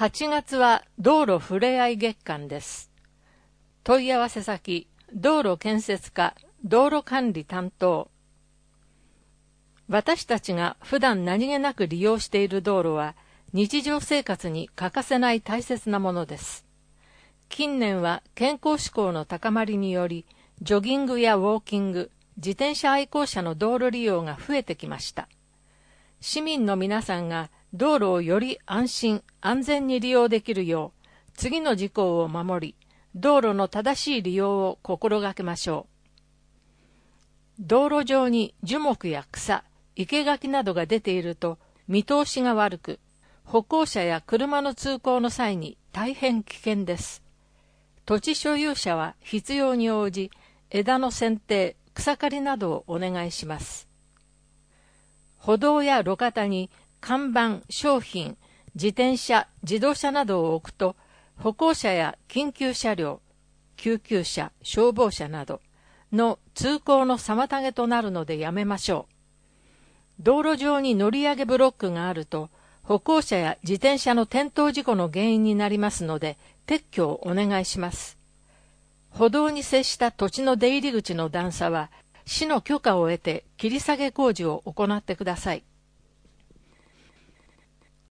8月は道路ふれあい月間です。問い合わせ先、道路建設課、道路管理担当。私たちが普段何気なく利用している道路は、日常生活に欠かせない大切なものです。近年は健康志向の高まりにより、ジョギングやウォーキング、自転車愛好者の道路利用が増えてきました。市民の皆さんが道路をより安心・安全に利用できるよう、次の事項を守り、道路の正しい利用を心がけましょう。道路上に樹木や草、生垣などが出ていると見通しが悪く、歩行者や車の通行の際に大変危険です。土地所有者は必要に応じ、枝の剪定、草刈りなどをお願いします。歩道や路肩に看板、商品、自転車、自動車などを置くと、歩行者や緊急車両、救急車、消防車などの通行の妨げとなるのでやめましょう。道路上に乗り上げブロックがあると、歩行者や自転車の転倒事故の原因になりますので、撤去をお願いします。歩道に接した土地の出入り口の段差は、市の許可を得て切り下げ工事を行ってください。